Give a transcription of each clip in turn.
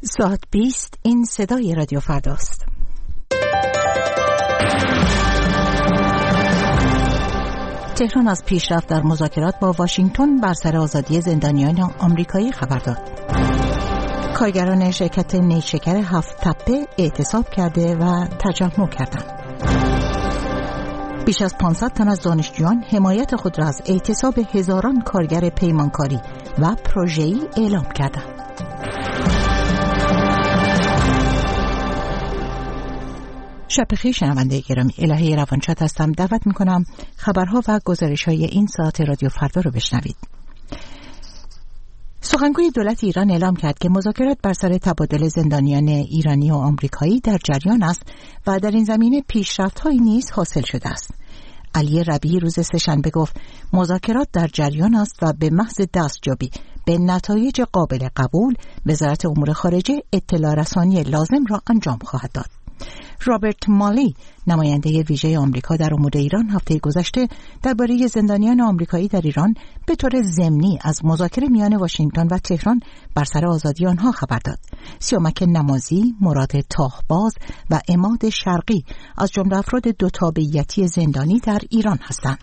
ساعت 20 این صدای رادیو فرداست. تهران از پیشرفت در مذاکرات با واشنگتن بر سر آزادی زندانیان آمریکایی خبر داد. کارگران شرکت نیشکر 7 تپه اعتصاب کرده و تجمع کردند. بیش از 500 تن از دانشجویان حمایت خود را از اعتصاب هزاران کارگر پیمانکاری و پروژه‌ای اعلام کردند. شب بخیر شنونده گرامی، الهه روانشاد هستم. دعوت میکنم خبرها و گزارش‌های این ساعت رادیو فردا رو بشنوید. سخنگوی دولت ایران اعلام کرد که مذاکرات بر سر تبادل زندانیان ایرانی و آمریکایی در جریان است و در این زمینه پیشرفت‌هایی نیز حاصل شده است. علی ربیعی روز سه‌شنبه گفت مذاکرات در جریان است و به محض دستیابی به نتایج قابل قبول وزارت امور خارجه اطلاع رسانی لازم را انجام خواهد داد. رابرت مالی، نماینده ویژه آمریکا در امور ایران، هفته گذشته درباره زندانیان آمریکایی در ایران به طور ضمنی از مذاکره میان واشنگتن و تهران بر سر آزادی آنها خبر داد. سیامک نمازی، مراد تاهباز و عماد شرقی از جمله افراد دو تابعیتی زندانی در ایران هستند.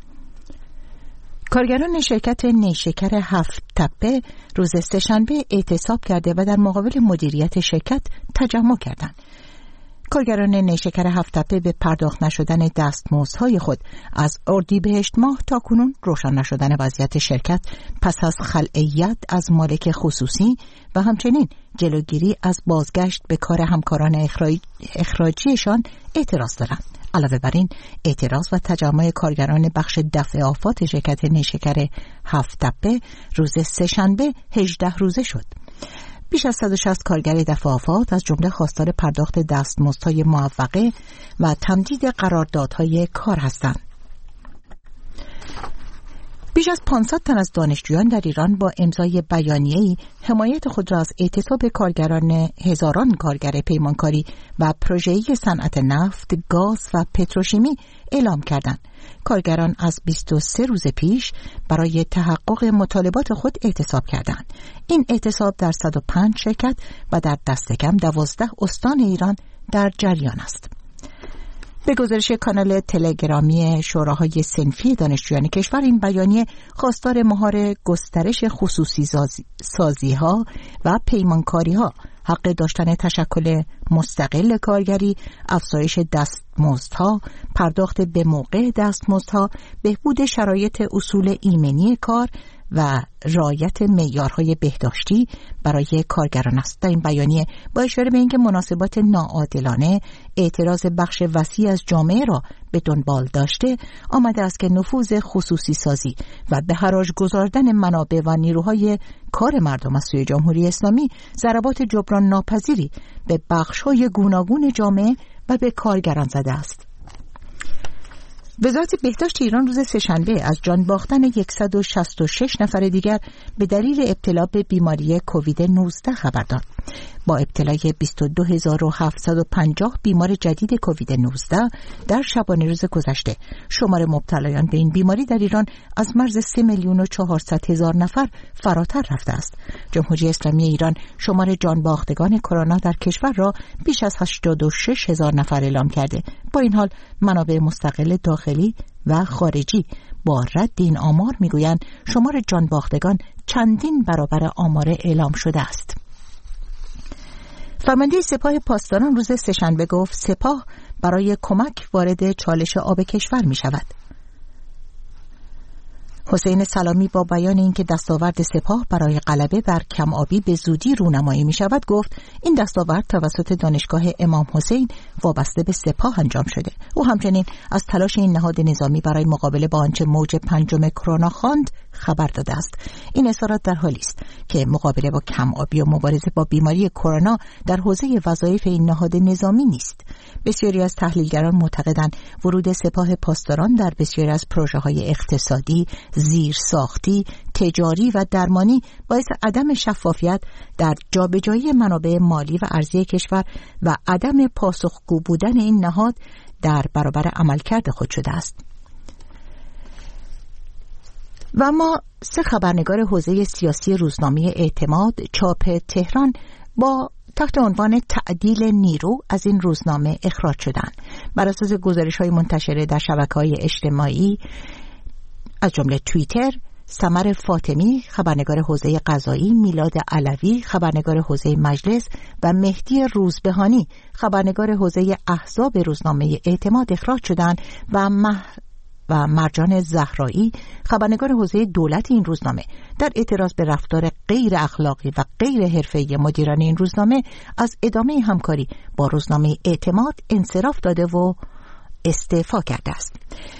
کارگران شرکت نیشکر 7 تپه روز سه‌شنبه اعتصاب کرده و در مقابل مدیریت شرکت تجمع کردند. کارگران نیشکر 7 تپه به پرداخت نشدن دستمزدهای خود از اردیبهشت ماه تا کنون روشن نشدن وضعیت شرکت پس از خلعیت از مالک خصوصی و همچنین جلوگیری از بازگشت به کار همکاران اخراجیشان اعتراض دارند. علاوه بر این اعتراض و تجمع کارگران بخش دفع آفات شرکت نیشکر 7 تپه روز سه‌شنبه 18 روزه شد. بیش از 160 کارگر دفع آفات از جمله خواستار پرداخت دستمزدهای معوقه و تمدید قراردادهای کار هستند. بیش از 500 تن از دانشجویان در ایران با امضای بیانیه‌ای حمایت خود را از اعتصاب کارگران هزاران کارگر پیمانکاری و پروژه‌ای صنعت نفت، گاز و پتروشیمی اعلام کردند. کارگران از 23 روز پیش برای تحقق مطالبات خود اعتصاب کردند. این اعتصاب در 105 شرکت و در دست کم 12 استان ایران در جریان است. به گزارش کانال تلگرامی شوراهای صنفی دانشجویان کشور، این بیانیه خواستار مهار گسترش خصوصی سازی ها و پیمانکاری ها، حق داشتن تشکل مستقل کارگری، افزایش دستمزدها، پرداخت به موقع دستمزدها، بهبود شرایط اصول ایمنی کار و رعایت معیارهای بهداشتی برای کارگران است. در این بیانیه با اشاره به اینکه مناسبات ناعادلانه اعتراض بخش وسیع از جامعه را به دنبال داشته، آمده است که نفوذ خصوصی سازی و به حراج گذاردن منابع و نیروهای کار مردم از سوی جمهوری اسلامی ضربات جبران ناپذیری به بخش‌های گوناگون جامعه و به کارگران زده است. وزارت بهداشت ایران روز سه‌شنبه از جان باختن 166 نفر دیگر به دلیل ابتلا به بیماری کووید 19 خبر داد. با ابتلای 22750 بیمار جدید کووید 19 در شبانه روز گذشته، شمار مبتلایان به این بیماری در ایران از مرز 3,400,000 نفر فراتر رفته است. جمهوری اسلامی ایران شمار جان باختگان کرونا در کشور را بیش از 86,000 نفر اعلام کرده. با این حال منابع مستقل داخلی و خارجی با رد این آمار میگویند شمار جان باختگان چندین برابر آمار اعلام شده است. فرمانده سپاه پاسداران روز سه‌شنبه گفت سپاه برای کمک وارد چالش آب کشور می شود. حسین سلامی با بیان اینکه دستاورد سپاه برای غلبه بر کم آبی به زودی رونمایی می شود گفت این دستاورد توسط دانشگاه امام حسین وابسته به سپاه انجام شده. او همچنین از تلاش این نهاد نظامی برای مقابله با آنچه موج پنجم کرونا خواند خبر داده است. این اظهارات در حالی است که مقابله با کم آبی و مبارزه با بیماری کرونا در حوزه وظایف این نهاد نظامی نیست. بسیاری از تحلیلگران معتقدند ورود سپاه پاسداران در بسیاری از پروژه‌های اقتصادی، زیرساختی، تجاری و درمانی باعث عدم شفافیت در جابجایی منابع مالی و ارزی کشور و عدم پاسخگو بودن این نهاد در برابر عملکرد خود شده است. و اما 3 خبرنگار حوزه سیاسی روزنامه اعتماد چاپ تهران با تحت عنوان تعدیل نیرو از این روزنامه اخراج شدند. بر اساس گزارش‌های منتشره در شبکه‌های اجتماعی از جمله توییتر، سمر فاطمی خبرنگار حوزه قضایی، میلاد علوی خبرنگار حوزه مجلس و مهدی روزبهانی خبرنگار حوزه احزاب روزنامه اعتماد اخراج شدند و مرجان زهرایی خبرنگار حوزه دولت این روزنامه در اعتراض به رفتار غیر اخلاقی و غیر حرفه‌ای مدیران این روزنامه از ادامه همکاری با روزنامه اعتماد انصراف داده و استعفا کرده است.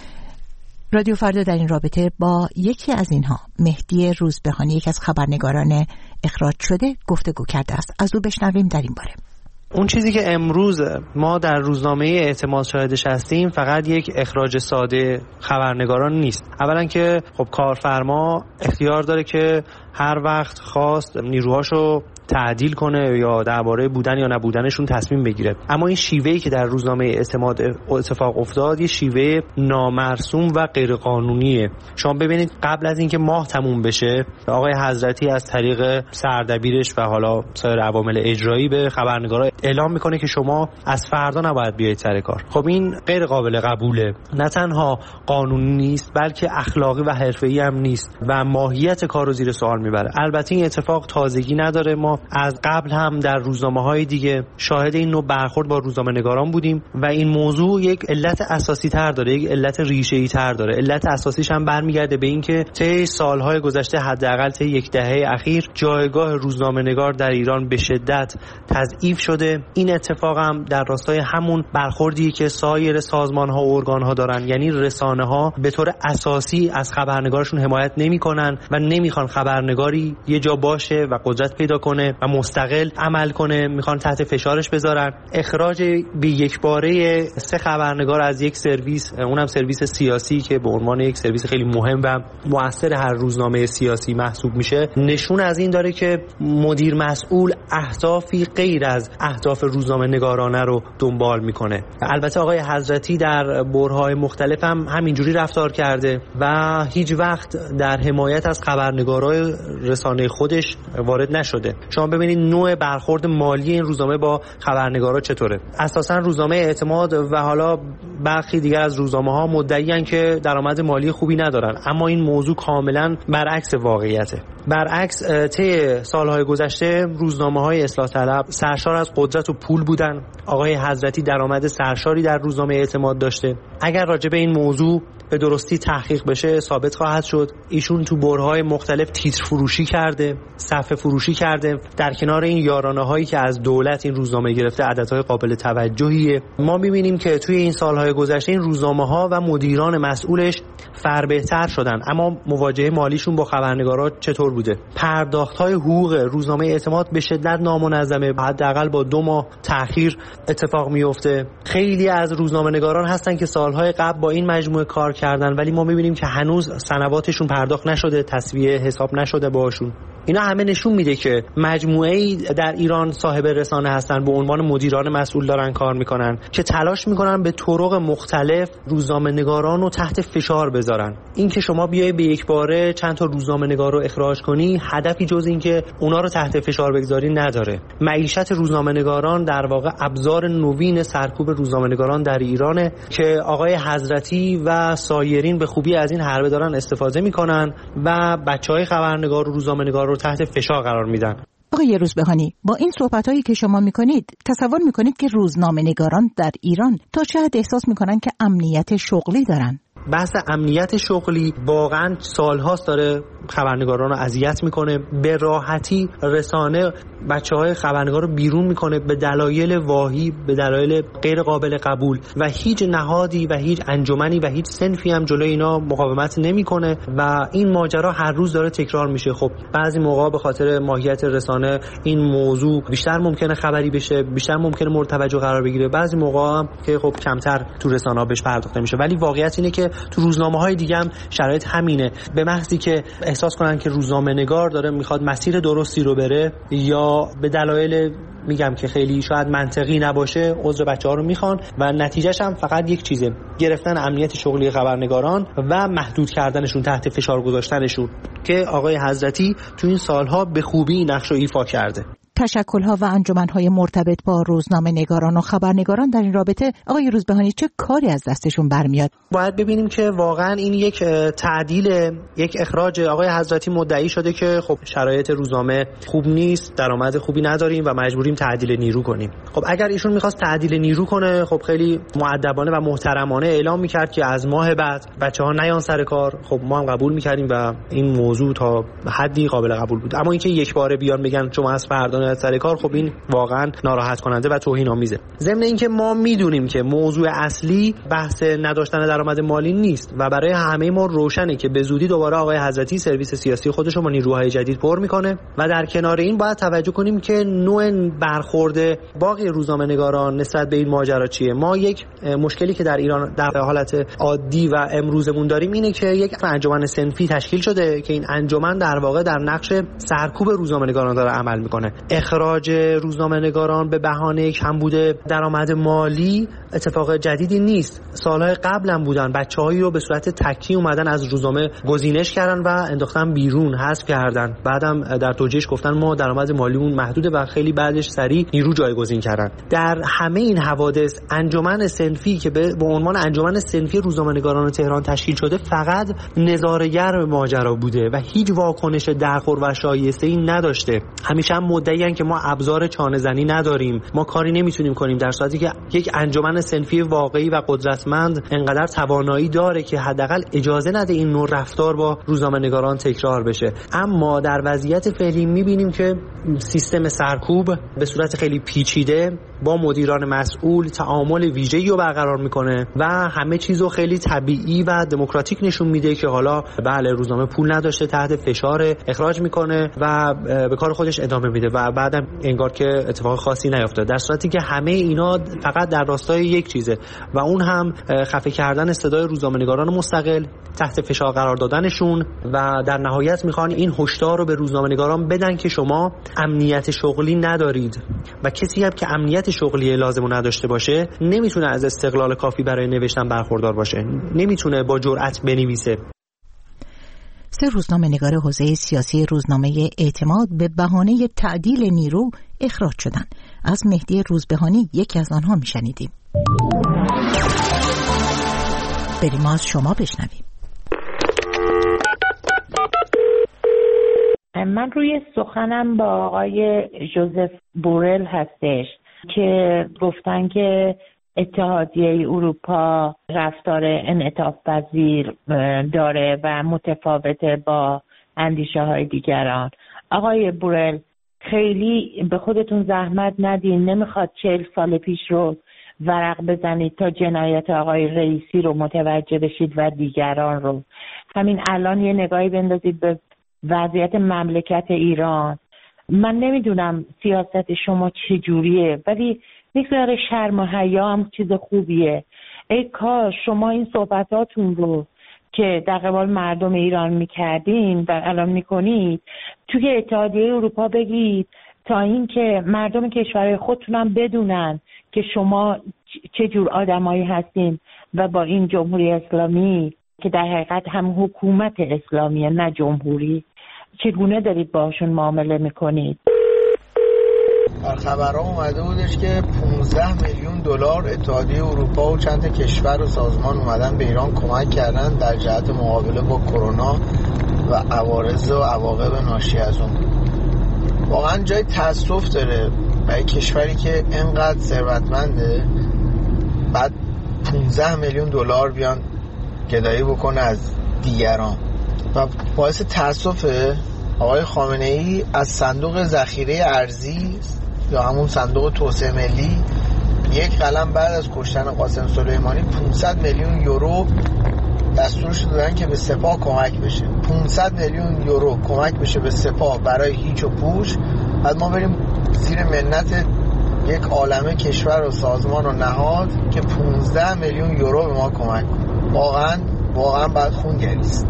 رادیو فردا در این رابطه با یکی از اینها، مهدی روزبهانی، یک از خبرنگاران اخراج شده، گفتگو کرده است. از او بشنویم در این باره. اون چیزی که امروز ما در روزنامه اعتماد شاهدش هستیم فقط یک اخراج ساده خبرنگاران نیست. اولا که خب کارفرما اختیار داره که هر وقت خواست نیروهاشو تعدیل کنه یا درباره بودن یا نبودنشون تصمیم بگیره. اما این شیوهی که در روزنامه اعتماد اتفاق افتاد یه شیوه نامرسوم و غیر قانونیه. شما ببینید قبل از اینکه ماه تموم بشه آقای حضرتی از طریق سردبیرش و حالا سایر عوامل اجرایی به خبرنگارا اعلام میکنه که شما از فردا نباید بیایید سر کار. خب این غیر قابل قبوله. نه تنها قانونی نیست بلکه اخلاقی و حرفه‌ای هم نیست و ماهیت کار رو زیر سوال میبره. البته این اتفاق تازگی نداره. ما از قبل هم در روزنامه‌های دیگه شاهد این نوع برخورد با روزنامه‌نگاران بودیم و این موضوع یک علت اساسی تر داره، یک علت ریشه‌ای تر داره. علت اساسیش هم برمیگرده به اینکه طی سالهای گذشته، حداقل طی یک دهه اخیر، جایگاه روزنامه‌نگار در ایران به شدت تضعیف شده. این اتفاق هم در راستای همون برخوردی که سایر سازمان‌ها و ارگان‌ها دارن، یعنی رسانه‌ها به طور اساسی از خبرنگارشون حمایت نمی‌کنن و نمی‌خوان خبرنگاری یه جا باشه و قدرت پیدا کنه و مستقل عمل کنه، میخوان تحت فشارش بذارن. اخراج به یک باره 3 خبرنگار از یک سرویس، اونم سرویس سیاسی که به عنوان یک سرویس خیلی مهم و مؤثر هر روزنامه سیاسی محسوب میشه، نشون از این داره که مدیر مسئول اهدافی غیر از اهداف روزنامه نگارانه رو دنبال میکنه. البته آقای حضرتی در برهه‌های مختلف هم همینجوری رفتار کرده و هیچ وقت در حمایت از خبرنگارای رسانه خودش وارد نشده. شما ببینید نوع برخورد مالی این روزنامه با خبرنگارا چطوره. اساسا روزنامه اعتماد و حالا برخی دیگر از روزنامه‌ها مدعی‌اند که درآمد مالی خوبی ندارن، اما این موضوع کاملا برعکس واقعیته. برعکس طی سالهای گذشته روزنامه‌های اصلاح طلب سرشار از قدرت و پول بودن. آقای حضرتی درآمد سرشاری در روزنامه اعتماد داشته. اگر راجع به این موضوع به درستی تحقیق بشه ثابت خواهد شد ایشون تو برهه‌های مختلف تیتر فروشی کرده، صفحه فروشی کرده. در کنار این یارانه‌هایی که از دولت این روزنامه گرفته عددهای قابل توجهیه. ما می‌بینیم که توی این سالهای گذشته این روزنامه‌ها و مدیران مسئولش فربهتر شدن، اما مواجهه مالیشون با خبرنگارا چطور بوده؟ پرداخت‌های حقوق روزنامه اعتماد به شدت نامنظمه، حداقل با 2 ماه تأخیر اتفاق میفته. خیلی از روزنامه‌نگاران هستن که سالهای قبل با این مجموعه کار کردن ولی ما می‌بینیم که هنوز سنواتشون پرداخت نشده، تسویه حساب نشده باشون. اینا همه نشون میده که مجموعه‌ای در ایران صاحب رسانه هستن، به عنوان مدیران مسئول دارن کار میکنن که تلاش میکنن به طرق مختلف روزنامه‌نگاران رو تحت فشار بذارن. این که شما بیای به یک باره چند تا روزنامه‌نگار رو اخراج کنی هدفی جز این که اونا رو تحت فشار بگذاری نداره. معیشت روزنامه‌نگاران در واقع ابزار نوین سرکوب روزنامه‌نگاران در ایرانه که آقای حضرتی و سایرین به خوبی از این حربه دارن استفاده میکنن و بچهای خبرنگار و روزنامه‌نگار رو تحت فشار قرار میدن. آقای روزبهانی، با این صحبتایی که شما میکنید تصور میکنید که روزنامه‌نگاران در ایران تا چه حد احساس میکنن که امنیت شغلی دارن؟ بحث امنیت شغلی واقعا سالهاست داره خبرنگاران رو اذیت میکنه. به راحتی رسانه بچهای خبرنگار رو بیرون میکنه به دلایل واهی، به دلایل غیر قابل قبول و هیچ نهادی و هیچ انجمنی و هیچ صنفی هم جلوی اینا مقاومت نمیکنه و این ماجرا هر روز داره تکرار میشه. خب بعضی موقع به خاطر ماهیت رسانه این موضوع بیشتر ممکنه خبری بشه، بیشتر ممکنه مورد توجه قرار بگیره، بعضی موقع هم که خب کمتر تو رسانه‌ها بهش پرداخته میشه. ولی واقعیت اینه که تو روزنامه‌های دیگه هم شرایط همینه. به محضی که احساس کنن که روزنامه‌نگار داره میخواد مسیر درستی رو بره یا به دلایل میگم که خیلی شاید منطقی نباشه عذر بچه‌ها رو میخوان و نتیجهش هم فقط یک چیزه: گرفتن امنیت شغلی خبرنگاران و محدود کردنشون، تحت فشار گذاشتنشون که آقای حضرتی تو این سالها به خوبی نقش رو ایفا کرده. تشکل‌ها و انجمن‌های مرتبط با روزنامه‌نگاران و خبرنگاران در این رابطه آقای روزبهانی چه کاری از دستشون برمیاد؟ باید ببینیم که واقعا این یک تعدیل، یک اخراج. آقای حضرتی مدعی شده که خب شرایط روزنامه خوب نیست، درآمد خوبی نداریم و مجبوریم تعدیل نیرو کنیم. خب اگر ایشون می‌خواست تعدیل نیرو کنه، خب خیلی مؤدبانه و محترمانه اعلام می‌کرد که از ماه بعد بچه‌ها نیان سر کار. خب ما هم قبول می‌کردیم و این موضوع تا حدی قابل قبول بود. اما اینکه یک باره بیان بگن شما از فردا سر کار، خب این واقعا ناراحت کننده و توهین آمیزه. ضمن اینکه ما میدونیم که موضوع اصلی بحث نداشتن درآمد مالی نیست و برای همه ما روشنه که به زودی دوباره آقای حضرتی سرویس سیاسی خودش رو با نیروهای جدید پر میکنه و در کنار این باید توجه کنیم که نوع برخورد باقی روزنامه‌نگاران نسبت به این ماجرا چیه. ما یک مشکلی که در ایران در حالت عادی و امروزمون داریم اینه که یک انجمن صنفی تشکیل شده که این انجمن در واقع در نقش سرکوب روزنامه‌نگاران داره عمل میکنه. اخراج روزنامه‌نگاران به بهانه کمبود درآمد مالی اتفاق جدیدی نیست. سالهای قبل هم بودن، بچه‌هایی رو به صورت تکی اومدن از روزنامه گزینش کردن و انداختن بیرون، حذف کردن. بعدم در توجیهش گفتن ما درآمد مالیمون محدوده و خیلی بعدش سریع نیرو جایگزین کردن. در همه این حوادث انجمن صنفی که به عنوان انجمن صنفی روزنامه‌نگاران تهران تشکیل شده فقط نظاره‌گر ماجرا بوده و هیچ واکنش درخور و شایسته‌ای نداشته. همیشه هم مدعیان که ما ابزار چانه‌زنی نداریم، ما کاری نمیتونیم کنیم، در صورتی که یک انجمن صنفی واقعی و قدرتمند انقدر توانایی داره که حداقل اجازه نده این نوع رفتار با روزنامه‌نگاران تکرار بشه. اما در وضعیت فعلی می‌بینیم که سیستم سرکوب به صورت خیلی پیچیده با مدیران مسئول تعامل ویژه‌ای رو برقرار میکنه و همه چیزو خیلی طبیعی و دموکراتیک نشون میده که حالا بله روزنامه پول نداشته، تحت فشار اخراج میکنه و به کار خودش ادامه میده و بعدم انگار که اتفاق خاصی نیفتاد، در صورتی که همه اینا فقط در راستای یک چیزه و اون هم خفه کردن صدای روزنامه‌نگاران مستقل، تحت فشار قرار دادنشون و در نهایت میخوان این هشدار رو به روزنامه‌نگاران بدن که شما امنیت شغلی ندارید و کسی هم که امنیت شغلی لازمو نداشته باشه نمیتونه از استقلال کافی برای نوشتن برخوردار باشه، نمیتونه با جرأت بنویسه. 3 روزنامه‌نگار حوزه سیاسی روزنامه اعتماد به بهانه تعدیل نیرو اخراج شدند. از مهدی روزبهانی یکی از آنها میشنیدیم. بریم از شما بشنویم. من روی سخنم با آقای ژوزف بورل هستش که گفتن که اتحادیه اروپا رفتار انعطاف پذیر داره و متفاوته با اندیشه های دیگران. آقای بورل خیلی به خودتون زحمت ندین، نمیخواد 40 سال پیش رو ورق بزنید تا جنایت آقای رئیسی رو متوجه بشید و دیگران رو. همین الان یه نگاهی بندازید به وضعیت مملکت ایران. من نمیدونم سیاست شما چجوریه ولی میگذاره شرم و حیا هم چیز خوبیه. ای کاش شما این صحبتاتون رو که در قبال مردم ایران میکردین و الان میکنید توی اتحادیه اروپا بگید تا این که مردم کشورهای خودتون هم بدونن که شما چه جور آدمایی هستین و با این جمهوری اسلامی که در حقیقت هم حکومت اسلامیه نه جمهوری چگونه دارید باشون معامله میکنید. در خبرها اومده بودش که 15 میلیون دلار اتحادیه اروپا و چند کشور و سازمان اومدن به ایران کمک کردن در جهت مقابله با کرونا و عوارض و عواقب ناشی از اون. واقعا جای تأسف داره برای کشوری که انقدر ثروتمنده بعد 15 میلیون دلار بیان گدایی بکنه از دیگران و باعث تأسفه آقای خامنه ای از صندوق ذخیره ارزی یا همون صندوق توسعه ملی یک قلم بعد از کشتن قاسم سلیمانی 500 میلیون یورو دستورش دادن که به سپاه کمک بشه. 500 میلیون یورو کمک بشه به سپاه برای هیچ و پوچ، بعد ما بریم زیر منت یک عالمه کشور و سازمان و نهاد که 15 میلیون یورو به ما کمک کنه. واقعا باید خون گریست.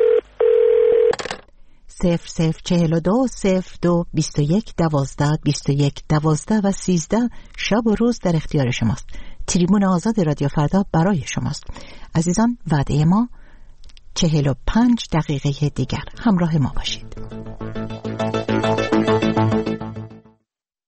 0042 02 21 12 21 12 و 13 شب و روز در اختیار شماست. تریبون آزاد رادیو فردا برای شماست. عزیزان وعده ما 45 دقیقه دیگر همراه ما باشید.